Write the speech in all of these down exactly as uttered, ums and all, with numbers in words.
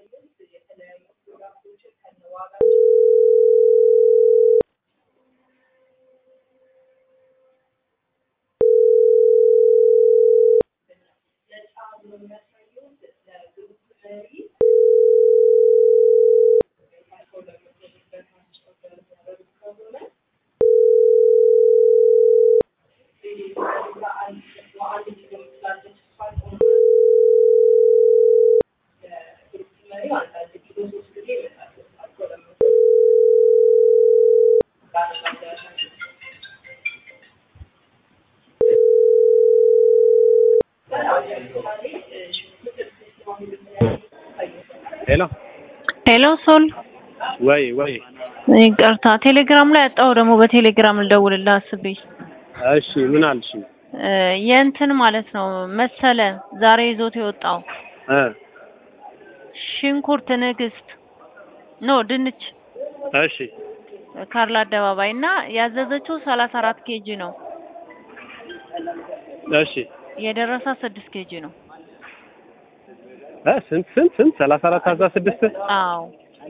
ሄሎ ሄሎ ሶል ወይ ወይ ይቅርታ ቴሌግራም ላይ አጣው ደግሞ በቴሌግራም ልደውልልህ አስቤ እሺ ምን አልሽ የእንትን ማለት ነው መሰለ ዛሬ ይዞት የወጣው እ ሽንኩርት ንግስት ኖ ድንች እሺ ካርላ አደባባይና ያዘዘችው ሰላሳ አራት ኬጂ ነው እሺ የደረሳ ስድስት ኬጂ ነው እ ስንት ስንት ስንት ሰላሳ አራት አስራ ስድስት አዎ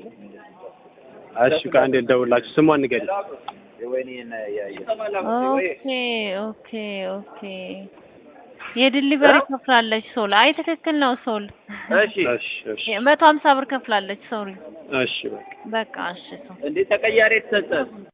እሺ ካንዴ ደውላችሁ ስሟን ንገሪ ኦኬ ኦኬ ኦኬ የዲሊቨሪ ከፍላለች ሶል አይ ትክክል ነው ሶል እሺ እሺ እሺ መቶ ሃምሳ ብር ከፍላለች ሶሪ እሺ በቃ እሺ እንዴ ተቀያሪ ተሰጠ